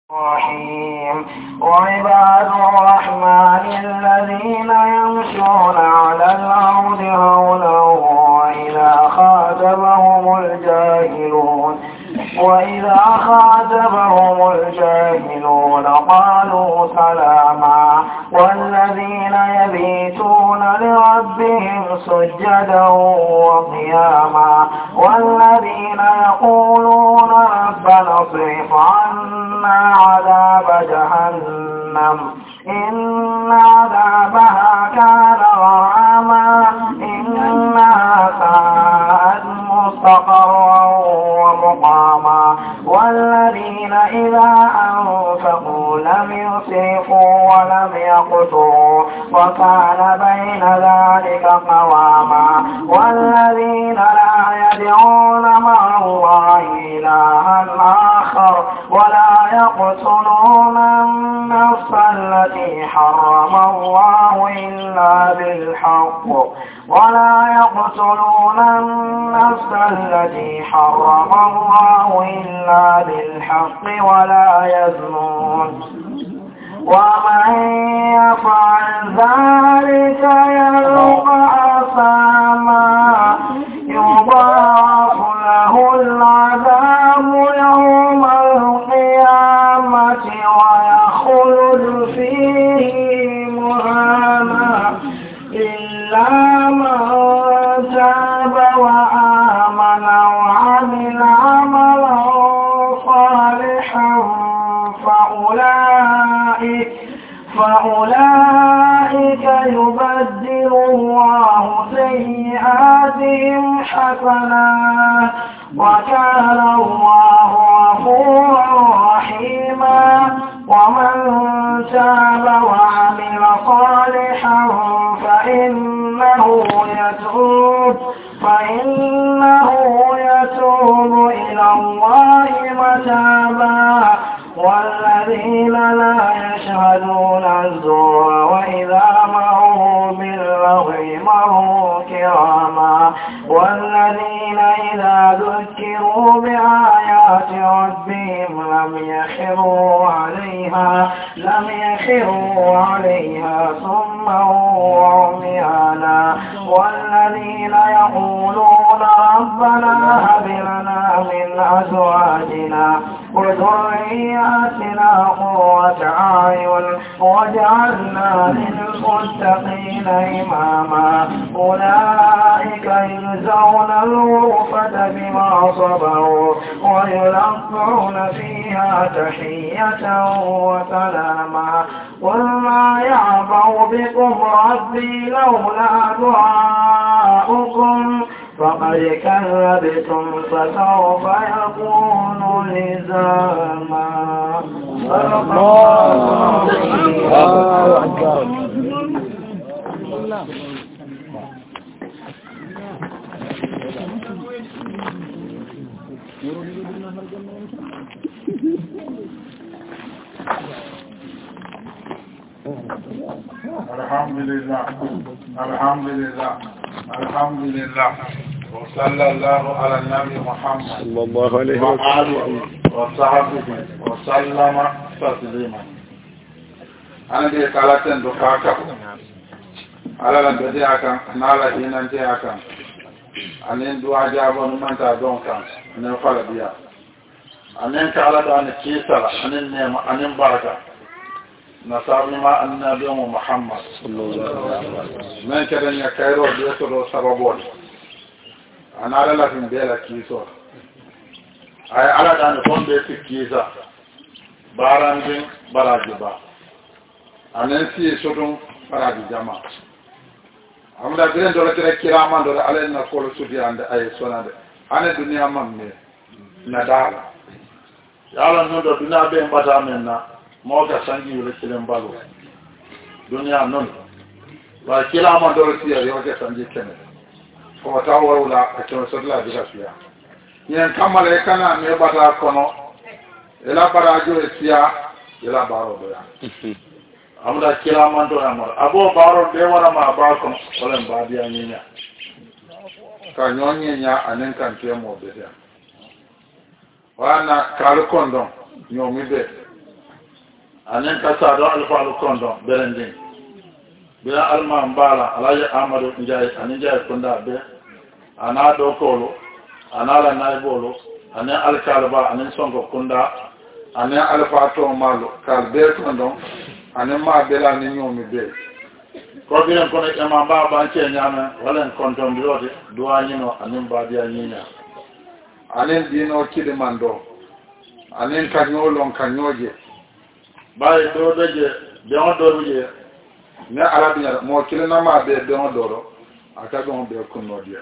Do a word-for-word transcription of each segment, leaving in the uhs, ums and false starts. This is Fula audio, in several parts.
الرحيم وعباد الرحمن الذين يمشون على الأرض هونا وإذا خاطبهم الجاهلون وإذا خاطبهم الجاهلون قالوا سلاما والذين يبيتون لربهم سجدا وقياما والذين يقولون ربنا اصرف عنا عذاب جهنم إن عذابها كان غراما إنها ساءت مستقرا ومقاما والذين إذا أنفقوا لم يسرفوا ولم يقتروا وكان بين ذلك قواما والذين لا يدعون مع الله إلها آخر ولا يقتلون النفس التي حرم الله إلا بالحق ولا يقتلون النفس التي حرم الله إلا بالحق ولا يزنون ومن يفعل ذلك يلقى أثاما يضاعف له العذاب يوم القيامة ويخلد فيه مهانا إلا من تاب وآمن وعمل عملا صالحا فأولئك فأولئك يبدل الله سيئاتهم حسنات وكان الله غفورا رحيما ومن تاب وعمل صالحا فإنه يتوب فإنه يتوب إلى الله متابا والذين لا يشهدون الزور وإذا مروا باللغو مروا كراما والذين إذا ذكروا بآيات ربهم لم يخروا عليها لم يخروا عليها صما وعميانا والذين يقولون ربنا هب لنا من أزواجنا وذرياتنا قرة أعين واجعلنا للمتقين إماما أولئك يجزون الغرفة بما صبروا ويلقون فيها تحية وسلاما قل ما يعبأ بكم ربي لولا دعاؤكم فقد كذبتم فسوف يكون لزاما الله أكبر. الحمد لله الحمد لله الحمد لله وصلى الله على النبي محمد صلى الله عليه وسلم وصحبه وسلم تسليما. أنا دي كالاتن دكاكا على لندي أكان نالا هينانتي أكان أنين دوا جابون من تادون كان أنين فلبيا أنين كالا دان كيسلا أنين نيم أنين بركة نصابي ما النبي محمد صلى الله عليه وسلم من كذا يكيرو بيسرو سببون أنا على لكن بيلا كيسو أي على دان فون بيت كيسا باران بين براجبا أنسي سودون براجي جما أمدا بين دولا كده كرامان دولا على إن كل سودي عند أي سونا ده أنا الدنيا ممني ندار يلا نودو الدنيا بين بدامنا موجا سانجي ولا كلام بالو دنيا نون وكلا ما دور سيا يوجا سانجي كنه فوتاور ولا كتو سدلا بيغاسيا ين كمال يكنا مي باتا كونو الا باراجو سيا الا بارو دويا amda kila man do amar abo baro de wara ma ba ko wala ba dia nyinya ka nyonye nya anen kan temo be dia wana kal kondo nyomi be anen kasado alfalu kondo berendin bila alma mbala alaje amadu njay anin jay kunda be ana do kolo ana la naybolo anen alkalba anen songo kunda anen alfa to malo kal be kondo anen ma bela ni nyomi be ko bilen kono e ma ba ba ce nyama wala konton bilote duanyino anen ba dia nyinya anen dino kidi mando anen kanyolon kanyoje baye do doje don do je ne arabiya mo kilena ma be don doro aka don be kunno dia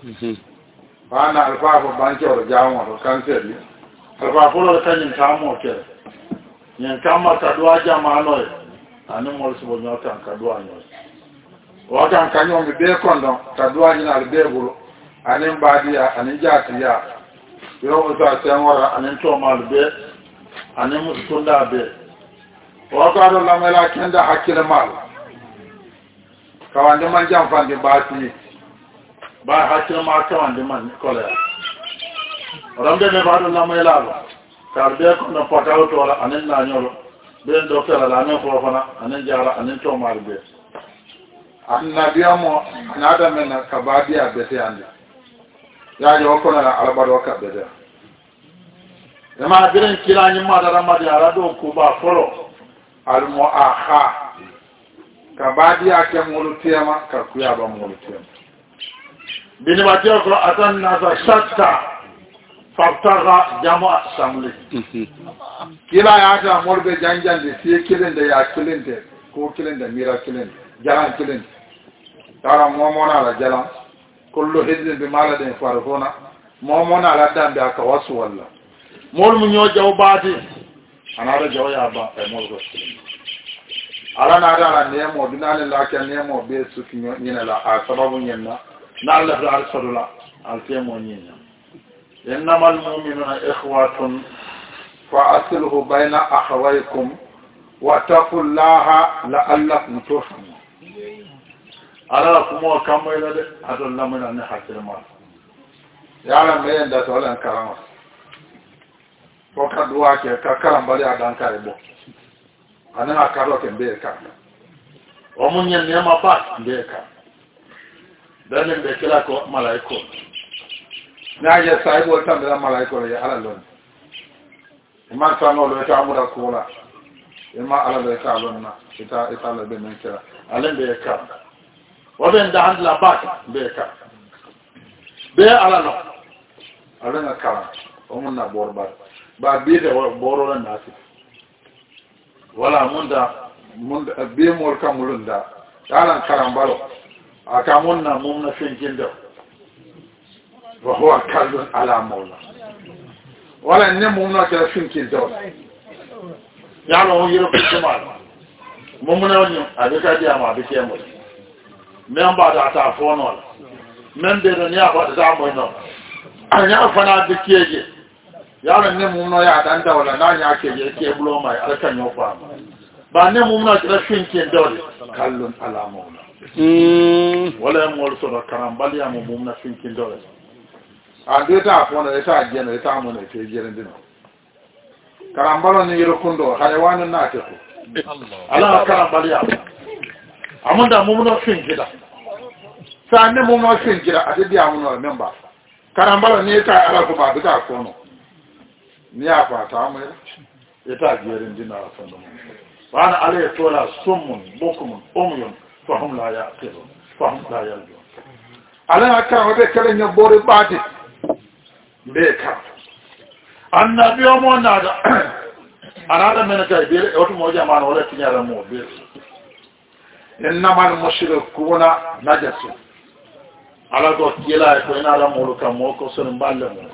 bana alfa ko banke o jawo to kanseli alfa folo kanyin kamo ke nyen kama kadwa jama no anen mo sibo nyota kadwa nyo o kan kanyo mi be kondo kadwa nyina be bulu anen badia anen jatiya yo sa senwara anen to mal be anen musunda be wakado lamela kenda hakile mal kawande man jam fande baati ba hakile ma kawande man kola rambe ne bado lamela karbe ko no pataw to la anen na nyolo ben do kala la ne ko fana anen jara anen to mal be annabiyamo nada men kabadi abete ande ya yo ko na albado ka bede ema biren kilani ma dara ma dara do ko ba folo almo aha kabadi yake mulutema kakuyaba mulutema bini batio ko atan nasa shatta faftaga jama samli kila yata morbe janjande si kilende ya kilende ko kilende mira kilende jalan kilende tara momona la jalan kullu hizbin bima ladayhim farihuna momona la dambe aka wasu walla mol mu ñoo jaw baati anara jaw ya ba e mol go ala na dara nemo dinale la ka nemo be suki ñina la a sababu ñenna na Allah da arsalula al temo ñina innamal mu'minuna ikhwatun fa asluhu bayna akhawaykum wa taqullaha la'allakum turhamun ala kumo kamayla de adon lamina ne hakirma yala me nda to lan karama ko ka duwa ke ka karambali adan kare bo ana akaro ke be ka o munyen ne ma ba be ka dan be kila ko malaiko na ya sai bo tan da malaiko ya ala lon ma ta no lo ta amura ko la ma ala be ka lon na ita ita la be men kira ala be ka o ben da handla ba be ka be ala no ala na kala o mun na borba ba bi de boro na nasi wala munda munda be mol kamulunda yalan karambalo aka munna mumna finkindo wa huwa kallun ala mawla wala ne mumna ka finkindo yalo yiro kuma mumna woni abika dia ma bi kemo men ba da ta fono men de do nya ba da mo no anya fana bi keje yalo ne mumna ya dan da wala na nya keje ke bulo mai alkan yo fa ba ne mumna ka finkindo kallun ala mawla Mm. wala mo so da karambali ya mo na finkin dole a de ta fona de ta jene ta mo ne te jere ndino karambalo ni yiro kundo hayawanu na te ko Allah karambali ya amunda mo na finkida sa ne mo na finkida a de dia mo no member karambalo ni ta ala ko ba ta ko no ni apa ta mo e ta jere ndino a fondo wana ale tola summun bukumun umyun fahum la yaqilun fahum la yarjun ala akra wabe kala nya bore baati be ka annabi o mo nada anada men kay be o to mo jamano wala tinyara mo be innamal mushrikuna najasu ala do kila ko ina la mo ka mo ko son balle mo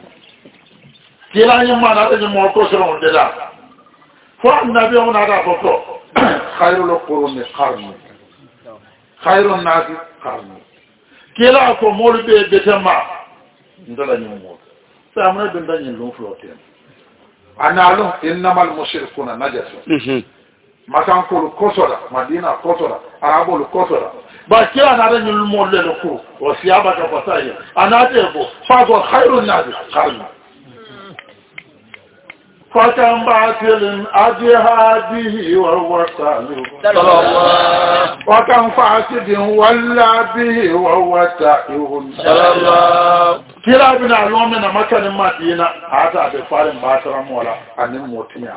kila nya ma na de mo ko son de da fo annabi o nada ko ko khairul quruni qarni khairun nasi qarni kila ko molu be betema ndala ni mo sa mo be ndani lu floten analu innamal mushrikuna najasun mhm makan ko kosora madina kosora arabo kosora ba kila na da nyul mo le ko o siaba ka pasaya anate ko fa ko khairun nasi qarni فكم باطل أجهاده وهو صالح وكم فاسد ولا به وهو تائه كلا بنا لومنا مكان مدينة هذا بفارم باترا مولا أن موتنيا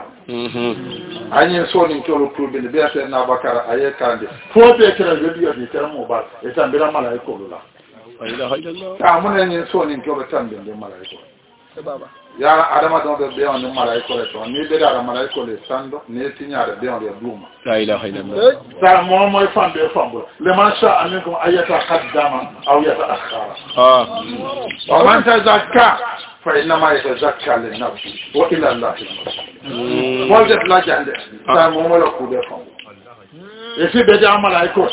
أني سوني كلو كلو بيت نابكرا أيه كاندي فو بيكرا فيديو دي ترمو بات إتام بلا ملايكو لا إله إلا الله كامون أني سوني كلو تامبين دي ملايكو ya adama don be be on malaiko le ton ni be da malaiko le sando ni tinya de be on le bluma la ilaha illallah sa mo mo fam be fam le man sha aminkum ayata qaddama aw yataakhara ah wa man tazakka fa inna ma yatazakka li nafsi wa ila allah wa jat la jande sa mo mo la ku be fam e fi be da malaiko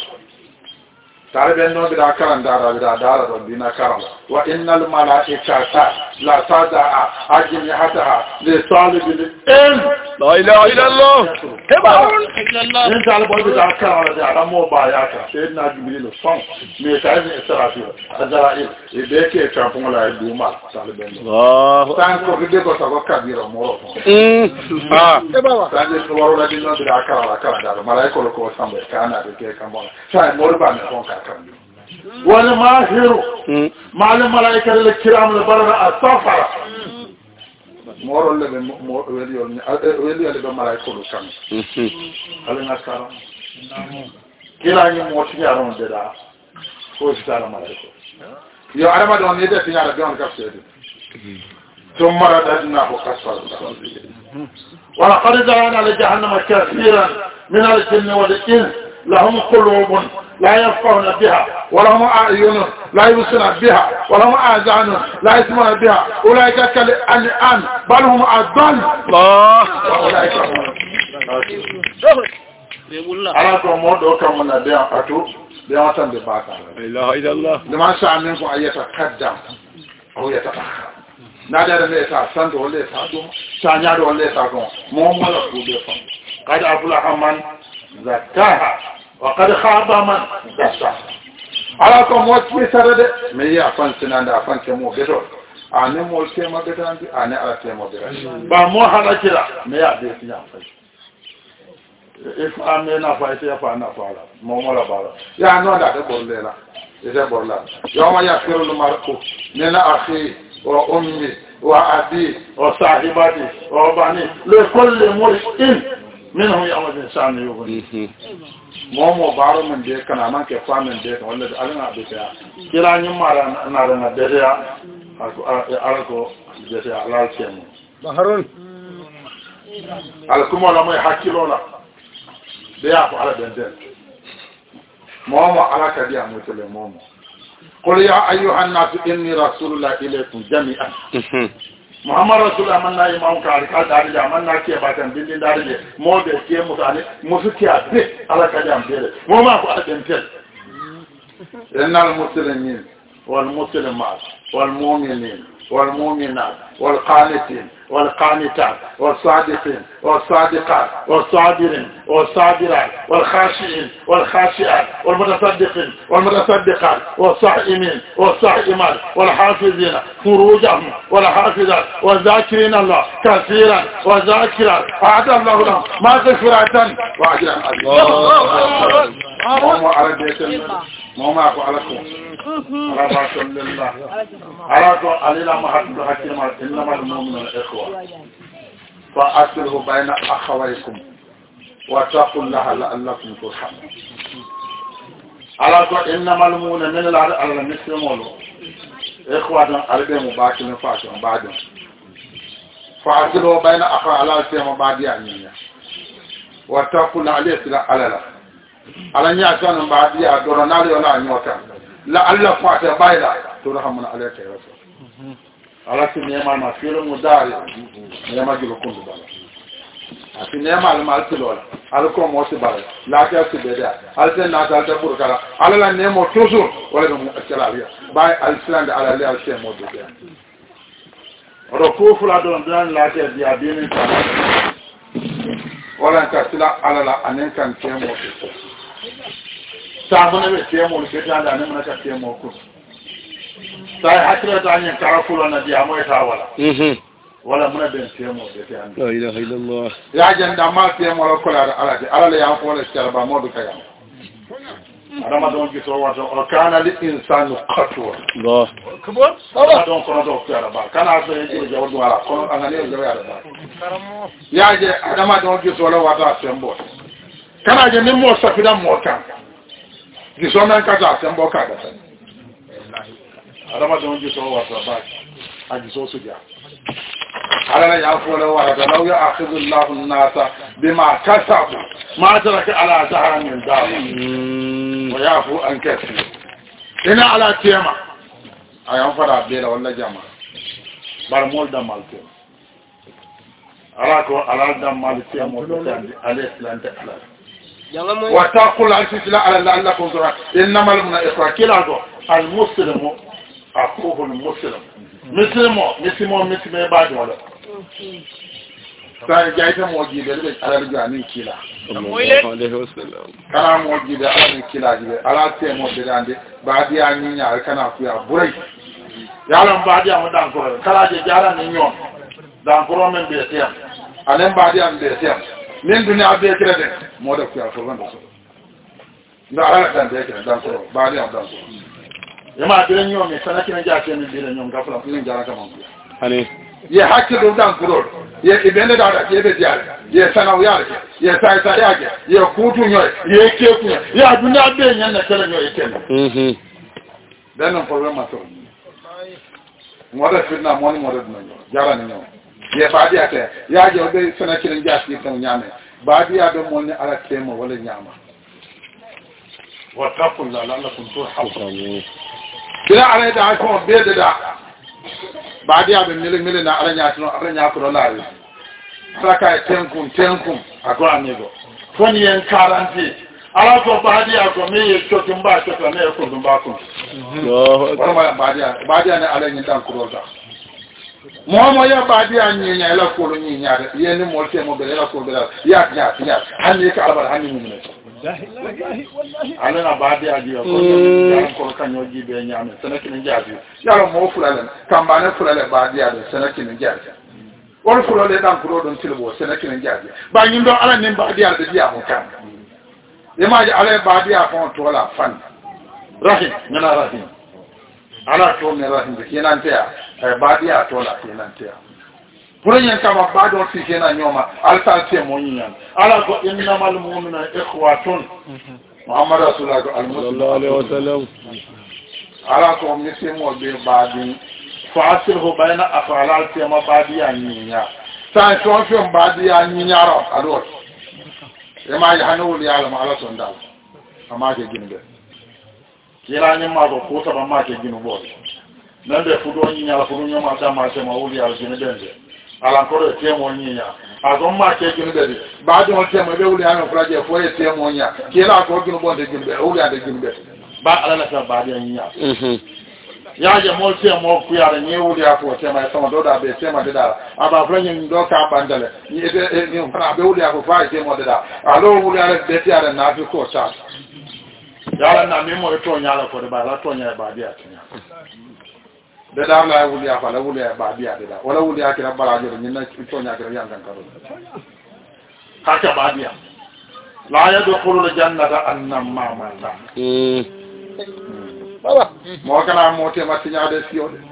tare no bida karan dara bida dara don dina karam wa innal malaikata la tadaa ajnihataha li talibil ilm la ilaha illa allah tabaun in tal bo bida karan da mo ba ya ka sayyidina jibril son me ta ne israfil azrail e be ke ka fun la duma talibe allah tan ko bide ko sa ko kabira mo mm ah tabawa tan ko waro la dina bida karan karan da malaiko ko sambe kana de ke kan bon sai mo ba ne kon والماهر مع الملائكة الكرام البررة الصفرة مورو اللي ولي ولي اللي بملائكة الكرام هل نكرم كلا يموت يارون جدا كوش دار ملائكة يا عرما دون يده في على جون كفسد ثم رددناه كسر ولقد زرعنا لجهنم كثيرا من الجن والإنس لهم قلوب لا يفقهون بها ولهم أعين لا يبصرون بها ولهم آذان لا يسمعون بها أولئك كالأنعام بل هم أضل الله أولئك على كمود وكمنا بيان أتو بيان تام بباتا لا إله إلا الله لما شاء منكم أن يتقدم أو يتأخر نادر ليس سند ولا سادوم سانياد ولا سادوم مو ملا كوبيفا قد أفلح من زكاها وقد خاب من دساها ala ko mo ci sarade me ya fan sinanda afan ke mo beto ane mo ke mo beto andi ane ala ke mo beto ba mo hala kira me ya be tinya fa if ame na fa ite fa na fa la mo mo la bala ya no da de bolle la ite bolla yo ma ya kero no marko ne na akhi wa ummi wa abi wa sahibati wa bani le kulli mur'in minhum yawma sa'an yughni momo baro men de kana man ke famen de wala alana be ta kira nyi mara na na de ya alko de ya alal kemu baharun alkumo la moy hakilo la de ya ko ala den den momo alaka dia mutele momo qul ya ayyuhan nas inni rasulullah ilaykum jami'an Muhammad Rasulullah manna imam ka ka dari da manna ke batan bindin dari de mo be ke mutane musu ke abe ala ka jam bere mo ma ko aden tel innal muslimin wal muslimat wal mu'minin wal mu'minat wal qanitin wal qanitat wal sadiqin wal sadiqat wal sabirin wal sabirat wal khashiin wal khashiat wal mutasaddiqin wal mutasaddiqat wal sa'imin wal sa'imat wal hafizin furujahum wal hafizat wal zakirin Allah kaseeran wal zakirat a'ada Allah lahum maghfiratan wa ajran azima Mama arabiyatan mama ko alako ala sallallahu ala ko alila mahaddu hakima innamal mu'minuna ikhwa fa aslihu bayna akhawaykum wa taqullaha la'allakum turhamun ala ko innamal mu'minuna min al muslimun ikhwa dan albe mubakin fa ko baadin fa aslihu bayna akha ala tema baadiya niya wa taqullaha alayhi alala ala nya kan ba dia do na le wala nyota la alla fata bayla to rahman alayka ya rasul ala ti nema ma filo mudari nema jilo kundu bala ati nema al mal tilola ala ko mo se bala la ta ti beda al ten na dal ta burkala ala la nemo toujours wala mo akalaria bay al islam ala le al semo de dia ro ko fula do dan la ta dia bien ta wala ka sila ala la anen kan temo sabuna be temo ke tanda ne mun ka temo ko sai hakira ta nyen karafulo na dia mo ta wala mhm wala muna ben temo de tan la ilaha illallah ya janda ma temo la ko la ala de ala ya ko la sharba modu kayam adama don ki so wato o kana li insanu qatwa Allah akbar ala don ko do kala ba kana so e je wadu ala ko angane e jawa ba ya je adama don ki so la wato sembo kana je nimo safida mo kan ki so nan ka ta sembo ka da adama don ki so wato ba aji so su ja ala ya ko la wato law ya akhidullahu an-nasa bima kasabu ma taraka ala zahran min dawam ويعفو عن كثير هنا على تيما ايام فرا بيلا ولا جما بار مول دم مالتي اراكو على دم مالتي مول عليه السلام تعالى وتقول الاسلام على لعلكم ترى انما المنافق كلاغو المسلم اخوه المسلم مسلم مسلم مسلم بعد ولا sai jaita moji da rube alal jani kila sallallahu alaihi wasallam kana moji da alal kila jibe ala te mo de dande baadi anyi nya kana ku ya burai yalan baadi am dan ko kala je jara ni nyon dan ko men be tem alen baadi am be tem nen dunya be kire de mo da ku ya ko wanda so nda ala dan be kire dan ko baadi am dan ko yama de nyon mi sana kina ja ken de nyon ga fala ni jara kama ani ye hakke do dan ko ye ibende da ye be diare ye sana uyare ye sai sai yake ye kutu nyoy ye keku ye aduna be nyan na kala nyoy ken mhm dan no problem ato moda fitna moni moda no jara ni nyo ye baadi ate ya je be sana kirin jasi tan nyame baadi ya do moni ala tema wala nyama wa taqul la lakum turhamun bila ala da ko be da baadi ya be mele mele na ala nyaati no ala nyaako do laawi saka tenkum tenkum ago amigo foni en karanti ala ko baadi ya ko me ye chotum ba chotum me ko dum ba ko oh ma baadi ya baadi ya ne ala nyi dan ko do ta mo mo ya baadi ya nyi nya la ko nyi nya ye ni mo te mo be la ko be la ya ya ya hanni ka albar hanni mu ne ala na baadi ya ji ko ya ko kanyo ji be nya me sanaki ni jabi ya mo fulale kambane fulale baadi ya de sanaki ni jabi wol fulale dan ko don tilbo sanaki ni jabi ba nyi do ala ni baadi ya de dia mo kan e ma ji ala baadi ya ko to la fan rahim ngana rahim ala to me rahim de kenan te ya baadi ya to la kenan te ya Purenye kama bado sikena nyoma alta mo nyan ala ko innamal mu'minuna ikhwatun Muhammad rasulullah sallallahu alaihi wasallam ala ko misimo be badi fasilhu baina afalal tema badi anyinya sa so so badi anyinya ro ado e ma ya hanu li ala ma ala sondal ama ke ginbe kila nyama ko ko ta ma ke ginu bo nande fudo nyinya la fudo nyama ta ma se ma uli al ginbe ala kore temo nyinya azomma ke ginu be ba do temo be wuli an fraje fo e temo nya ke la ko ginu bonde ginu be wuli ade ginu be ba ala na sa ba de nya mhm ya je mo temo ku ya ne wuli afo temo e sama do da be temo de da aba franje ndo ka bandale ni e ni fara be wuli afo fa temo de da alo wuli ala be ti ala na fi ko cha ya na mi mo to nya la ko de ba la to nya ba dia nya de da la wuli afa la wuli ba biya de da wala wuli akira barajo ni na to nya akira yang kan karo haka ba biya la yadkhulu al-jannata annama mata mm baba mo kana mo te mati nya de siyo de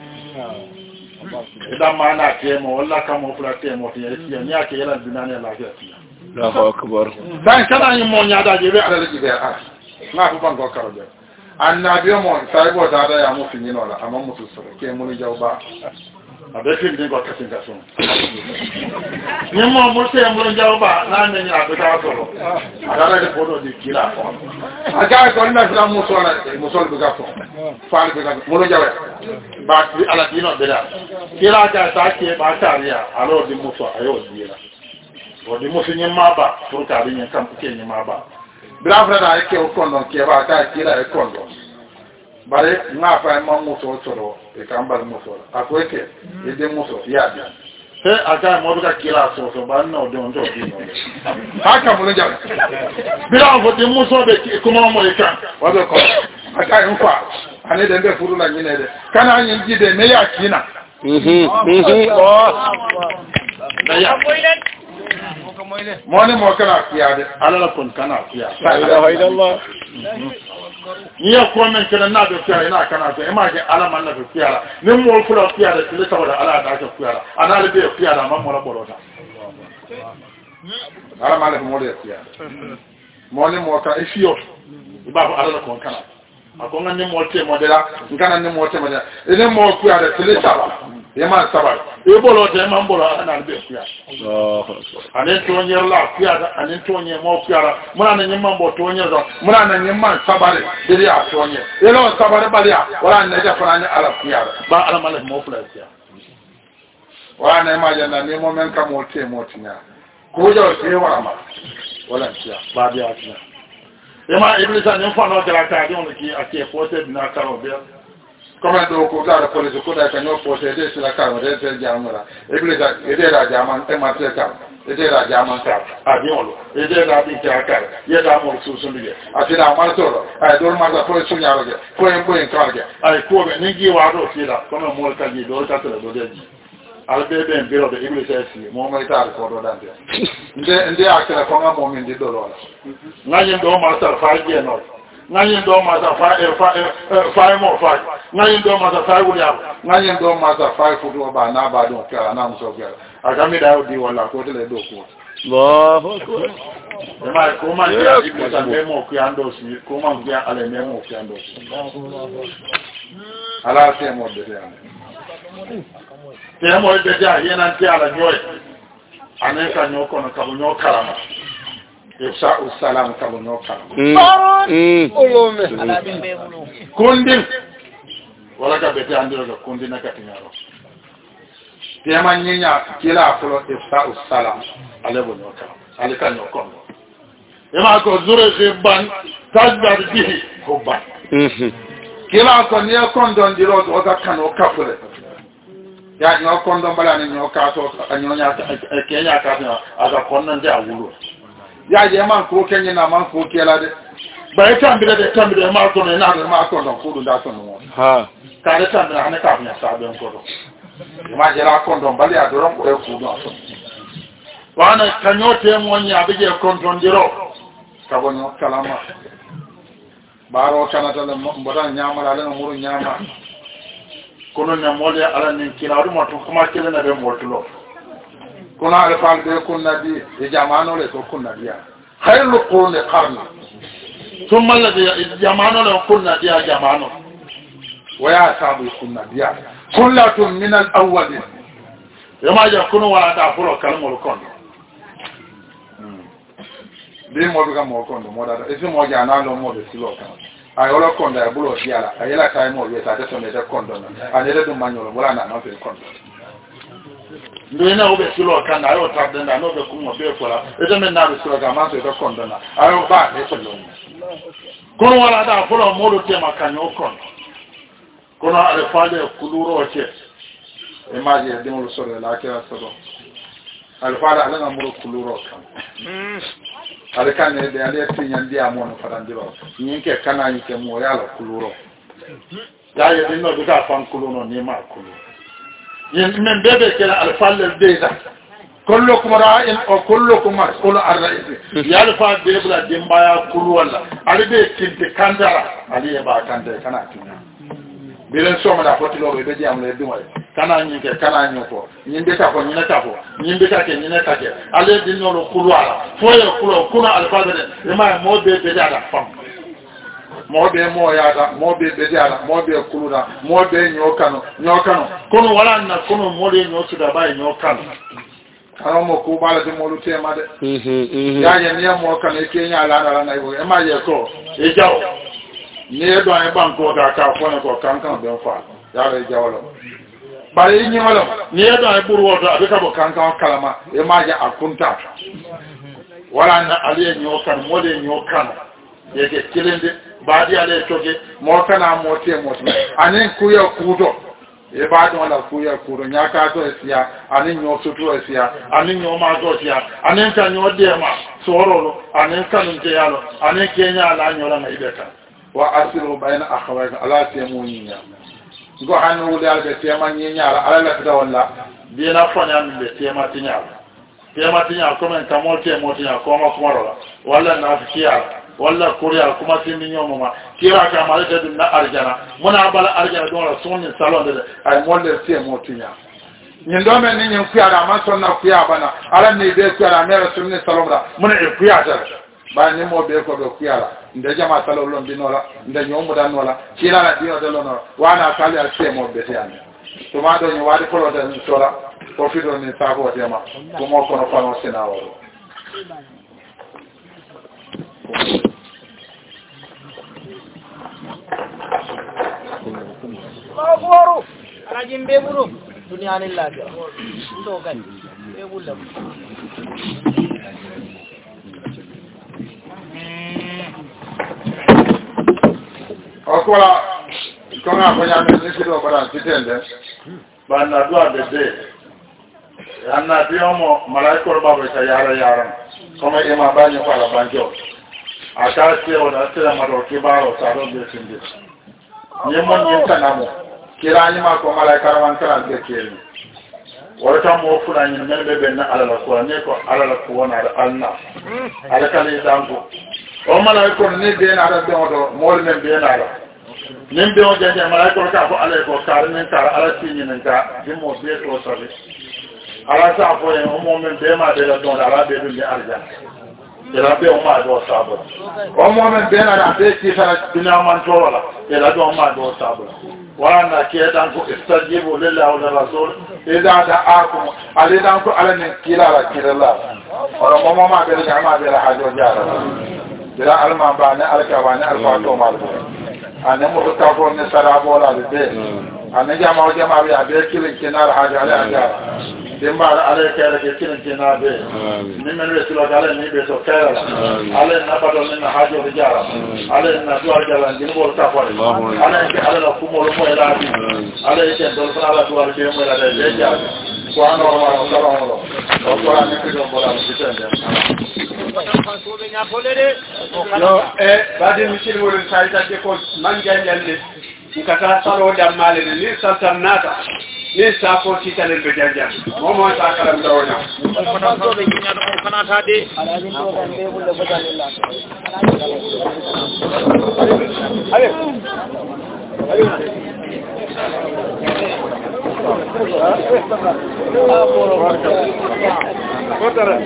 da mana te mo wala ka mo fula te mo te siyo nya ke yala dinane la ke siyo Allahu akbar dan kana ni mo nya da je be ala ji be a na fu ban ko karo de annabi mo sai bo da da ya mo fini no la amma mutu so ke mo ni jawba abe fi ni ko kasin ka son ni mo mo se mo ni jawba na ne ni abe ta so ada da fodo di kila ko aga ko na fira mo so na mo so be ga so fa be ga mo ni jawba ba ti ala dino be da kila ka ta ke ba ta riya alo di mo so ayo di la o di mo se ni ma ba pour ka bi ni kam ke ni ma ba Brava da ke o kondo ke ba ka kila e kondo. Bare nga fa ma muso soro e kambal muso. Akweke e de muso ya dia. He aka mo ka kila so so ba no de ondo di no. Aka mo nja. Bila vo de muso be kuma mo e kan. Wa be ko. Aka en fa. Ane de be furu la nyine de. Kana nyi de me ya kina. mhm mhm oh ya moni mo kana fiade ala kon kana fiade la ilaha illallah niya ko men kana na do fiade na kana to e ma ke ala man na do fiade ne mo fula fiade tele tawala ala ta ko fiade ana le be fiade ma mo la bolota ala mala mo le fiade moni mo ka ifio ba ko ala kon kana ako ngane mo te modela ngana ne mo te modela ene mo fiade tele tawala yema sabar e bolo te ma bolo ana be fiade oh ane tonye la fiada ane tonye mo fiada muna na nyimma bo tonye zo muna na nyimma sabare diri a tonye elo sabare balia wala na ja fana ala fiada ba ala mala mo fula fiada wala na ma jana ni mo men ka mo te mo tinya ko jo te wala ma wala fiada ba dia tinya yema iblisa ni fa no kala ta di on ki ake pote na karo be comme do ko da police ko da kanyo pote de sila karo de te jamara iblisa ede da jaman e ma te ka ede da jaman ka adiolo ede da bi ta ka ye da mo su su ndige atira ma toro ai do ma da ko su nyaro ge ko en ko en ka ge ai ko be ni gi wa do sila comme mo ka gi do ta tele do de albe be en biro de iblisa si mo ma ta ko do dande nde nde akela ko nga mo min di do lo ngayen do ma ta fa ge no ngayen do ma ta fa fa fa mo fa ngayen do ma ta fa wuli am ngayen do ma ta fa fu do ba na ba do ka na mo so ge agami da di wala ko tele do ko Allahu akbar e ma ko ma ya ibi ta me mo ku ando si ko ma ku ya ale me mo ku ando si ala te mo de ya te mo de ja yena ti ala nyoy ane ka nyoko na ka nyo karama Ifsa usalam kabo nyoka. Mm. Olome. Kundi. Wala ka bete andiro ka kundi na katinyaro. Tema nyenya kila aflo ifsa usalam alebo nyoka. Alika nyokondo. Ema ko zure ziban tajdar bihi kuban. Mhm. Kila ko niya kondo ndiro do ka kano kafule. Ya nyokondo bala ni nyoka to anyonya kenya ka aga konna ndia wulu. Ya je man ko kenye na man ko kela de ba e tambire de tambire ma ko na na ma ko don ko da so no ha ka de tambire ane ka nya sa be ko do ma je ra ko don bali adoron ko e ku do so wana kanyote mo nya be je ko don diro ka bonyo kalama baro kana ta mo boda nyama la le mo nyama kono na mole ala ni kila ru mo to kuma kele na be mo tulo kuna alfal be kunna bi e jamano le to kunna biya khairul quruni qarni thumma alladhi jamano le kunna biya jamano wa ya sabu kunna biya kullatun min al-awwalin yama ja kunu wala ta furo kalmol kondo bi mo bi mo kondo mo da e si mo ja na lo mo be silo kan ay wala kondo e bulo diala ayela tay mo yeta de so ne de kondo na anele dum manyolo wala na no be kondo ndena obe silo kana ayo tabenda no be kuma be kola eto men na be silo ga ma so be kondona ayo ba e to lo kono wala da folo modu tema kanyo kono kono ale fale kuluro che e maji de mo so la kira so ale fale ale na mo kuluro kan ale kan e de ale tinya ndi amono fadandiro nyinke kana nyike mo ya la kuluro ya ye dinno be ka fan kuluno ni ma kuluro من بيبي كلا الفال البيزا كلكم راء وكلكم مسؤول عن رئيسه يالفال بيبلا دمبايا كل ولا علي بيت كندرا علي با كندرا كنا كنا bilen so mala foti lo be jam le dumay kana nyike kana nyoko nyinde ta ko nyina ta ko nyinde ta ke nyina ta ke ale dinno lo kulwala foye kulo kuna alfal de ma mo be be da fam mo be mo yaada mo be be diala mo be kuluna mo be nyokano nyokano kono wala na kono mo le nyosu da bay nyokano ara mo ko bala de mo lu tema de mhm ya ya ne mo kan e kenya ala ala na ibo e ma ye ko e jaw ne do an banko da ka ko ne ko kan kan be fa ya le jawlo bari ni wala ne do an buru woto abika bo kan kan kalama e ma ja akunta wala na ali nyokano mo le nyokano yeke kilende baadi ale toke mo kana mo te mo anen kuya kudo e baadi wala kuya kudo nyaka to esia anen nyo tutu esia anen nyo ma to esia anen ka nyo dema sorolo anen kanu te yalo anen kenya ala nyola na ibeka wa asiru baina akhawaka ala te mo nyinya go hanu wuli albe tema nyinyara ala la fida walla bina fanya mbe tema tinyara tema tinyara comme un kamote motinya comme kumara walla na fiya walla kuriya kuma tindi nyomo ma kira ka malata dun na arjana muna bala arjana don la sunni salon de ay molle tie motinya nyin do men ni nyin kuyara ma sonna kuya bana ala ni be kuyara mera sunni salon da muna e kuyata ba ni mo be ko do kuyara nda jama salon lon dinola nda nyomo dan nola kira la dino de lono wana kali al tie mo be tiani to ma do ni wadi ko do ni sola ko fido ni sabo tema ko mo ko no fa no sinawo Baru rajin beburu dunia ni lagi. Itu kan bebulu. Akola kona fanya mimi kidogo bana kitende. Bana dua bebe. Anna biomo malaika baba tayara yaran. Kama ima banyo kwa banjo. Akasi ona tira maro kibaro saro de sindi. Nyemon nyenta namo. Kira nyima ko malaika ran kala de kiri. Wata mo funa nyin men bebe na ala ko ne ko ala ko wona da alna. Ala kali dango. O malaika ni be na da do mo men be na da. Nim be o janje malaika ka ko ala ko kar men kar ala tinyin ka dimo be to sabe. Ala sa fo en o mo men be ma de la don ala be be arja. Ela be o ma do sabo. O mo men be na da be ti sa dunya man to wala. Ela do ma do sabo. Wana kidan ko istajibu lillahi wa rasul idza da'akum alidan ko alani kilala kilala. Ora mo mo ma be ga ma be la hajo jara. Bila alma ba na alka ba na alfa to mal. Ana mo ta ko ne sarabo la be. Ana jama o jama be be kilin kinar hajo ala jara. Demba ala kala ke kilin kinar be. Min men resula gala ni be so kala. Ala na ba do na hajo jara. Ala na do jara ni mo ta ko. Ala ke ala ko mo mo ela bi. Ala ke do ala do ala be mo ela de jara. Ko ano ma ko la mo. Ko ala ni ke do mo la kitende. No, eh, badi misil wolin sayta ke ko manja nyande kata salo damale ni santam nata ni sa ko titale be janja mo mo ta kala ndawna Kana to be nya no kana ta de ala din to dan be bulle badalilla ale ale Kotara.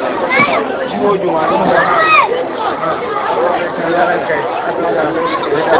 Mojo